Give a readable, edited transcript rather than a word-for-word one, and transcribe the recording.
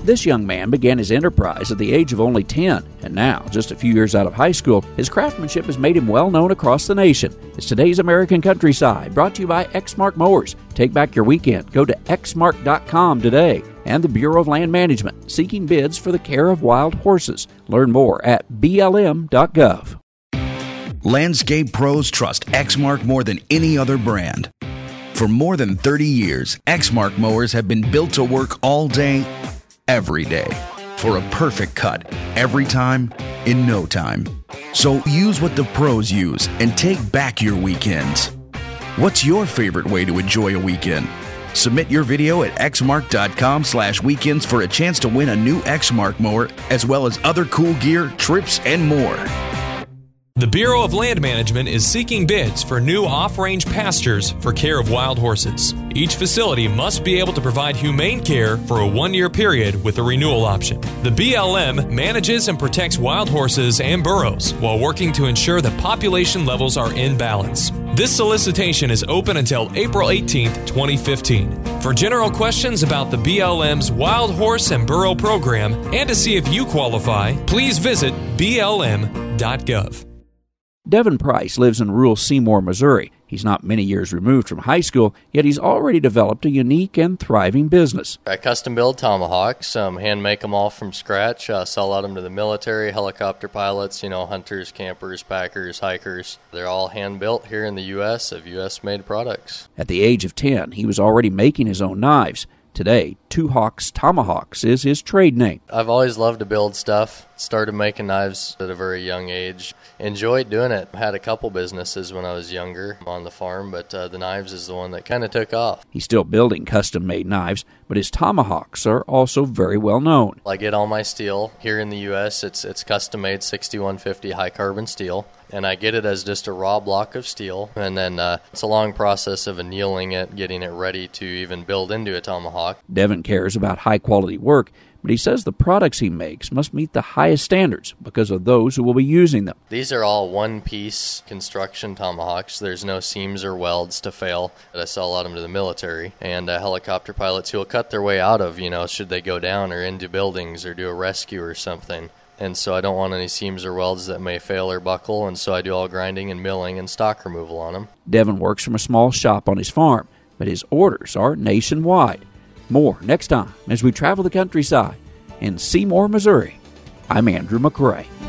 This young man began his enterprise at the age of only 10, and now, just a few years out of high school, his craftsmanship has made him well known across the nation. It's today's American Countryside, brought to you by Exmark Mowers. Take back your weekend. Go to exmark.com today. And the Bureau of Land Management, seeking bids for the care of wild horses. Learn more at blm.gov. Landscape pros trust Exmark more than any other brand. For more than 30 years, Exmark mowers have been built to work all day, every day, for a perfect cut, every time, in no time. So use what the pros use and take back your weekends. What's your favorite way to enjoy a weekend? Submit your video at exmark.com/weekends for a chance to win a new Exmark mower, as well as other cool gear, trips, and more. The Bureau of Land Management is seeking bids for new off-range pastures for care of wild horses. Each facility must be able to provide humane care for a 1-year period with a renewal option. The BLM manages and protects wild horses and burros while working to ensure that population levels are in balance. This solicitation is open until April 18th, 2015. For general questions about the BLM's Wild Horse and Burro program and to see if you qualify, please visit blm.gov. Devin Price lives in rural Seymour, Missouri. He's not many years removed from high school, yet he's already developed a unique and thriving business. I custom build tomahawks, hand make them all from scratch, sell out them to the military, helicopter pilots, hunters, campers, packers, hikers. They're all hand built here in the U.S. of U.S. made products. At the age of 10, he was already making his own knives. Today, Two Hawks Tomahawks is his trade name. I've always loved to build stuff. Started making knives at a very young age. Enjoyed doing it. Had a couple businesses when I was younger on the farm, but the knives is the one that kind of took off. He's still building custom-made knives, but his tomahawks are also very well known. I get all my steel here in the U.S. It's custom-made 6150 high-carbon steel, and I get it as just a raw block of steel, and then it's a long process of annealing it, getting it ready to even build into a tomahawk. Devin cares about high-quality work, but he says the products he makes must meet the highest standards because of those who will be using them. These are all one-piece construction tomahawks. There's no seams or welds to fail. I sell a lot of them to the military and helicopter pilots who will cut their way out of, should they go down or into buildings or do a rescue or something. And so I don't want any seams or welds that may fail or buckle, and so I do all grinding and milling and stock removal on them. Devin works from a small shop on his farm, but his orders are nationwide. More next time as we travel the countryside in Seymour, Missouri. I'm Andrew McRae.